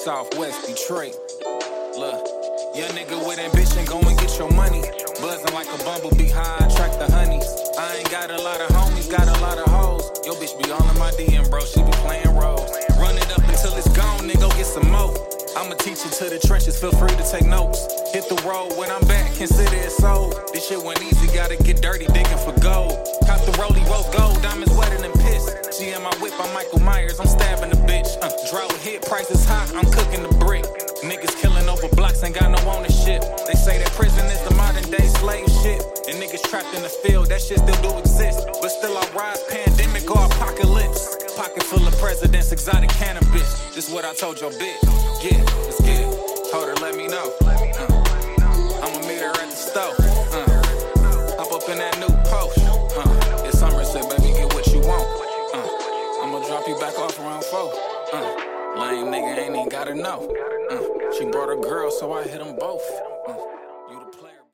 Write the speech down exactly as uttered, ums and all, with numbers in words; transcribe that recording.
Southwest Detroit. Look, young nigga with ambition, go and get your money. Buzzing like a bumblebee, high, attract the honeys. I ain't got a lot of homies, got a lot of hoes. Yo, bitch be all in my D M, bro, she be playing roles. Run it up until it's gone, nigga, go get some more. I'ma teach you to the trenches, feel free to take notes. Hit the road when I'm back, consider it sold. This shit went easy, gotta get dirty, digging for gold. Cop the rollie, rose gold, diamonds wetter than piss. She in my whip, I'm Michael Myers, I'm stabbing the bitch. Uh, drought hit, prices hot, I'm cooking the brick. Niggas killing over blocks, ain't got no ownership. They say that prison is the modern day slave shit. And niggas trapped in the field, that shit still do exist. But still I rise, pandemic or apocalypse. Pocket full of presidents, exotic cannabis. This what I told your bitch. Yeah, let's get it. Told her, let me know. Uh, I'ma meet her at the store. Uh, hop up in that new Porsche. Uh, it's Somerset, baby, get what you want. Uh, I'ma drop you back off around four. Uh, lame nigga ain't even gotta know. Uh, she brought a girl, so I hit them both.